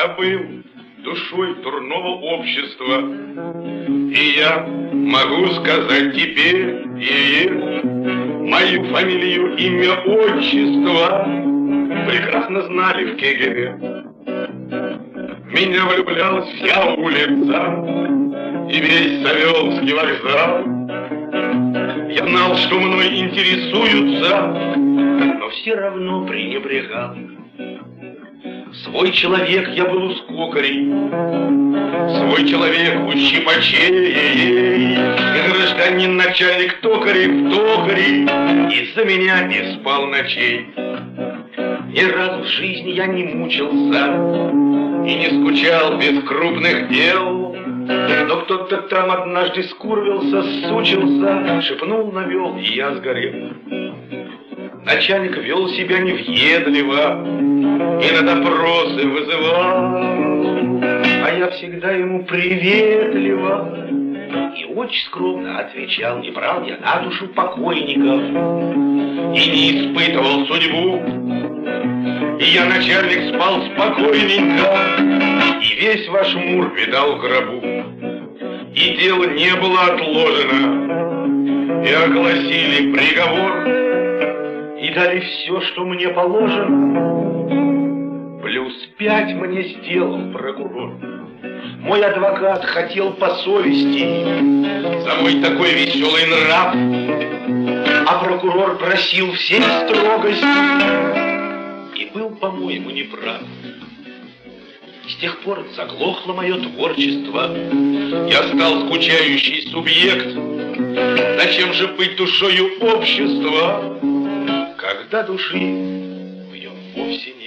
Я был душой дурного общества, и я могу сказать теперь мою фамилию, имя, отчество прекрасно знали в Кегеве. Меня влюблялась вся улица и весь Савеловский вокзал. Я знал, что мной интересуются, но все равно пренебрегал. Свой человек я был у скокарей, свой человек у щипачей, и гражданин начальник токарей в токаре из-за меня не спал ночей. Ни разу в жизни я не мучился и не скучал без крупных дел, но кто-то там однажды скурвился, сучился, шепнул, навел, и я сгорел. Начальник вел себя невъедливо и на допросы вызывал, а я всегда ему приветливо и очень скромно отвечал: не брал я на душу покойников и не испытывал судьбу. И я, начальник, спал спокойненько, и весь ваш мур видал в гробу. И дело не было отложено, и огласили приговор, и дали все, что мне положено. Плюс 5 мне сделал прокурор. Мой адвокат хотел по совести за мой такой веселый нрав, а прокурор просил всей строгости и был, по-моему, неправ. С тех пор заглохло мое творчество. Я стал скучающий субъект. Зачем же быть душою общества, когда души в нем вовсе нет?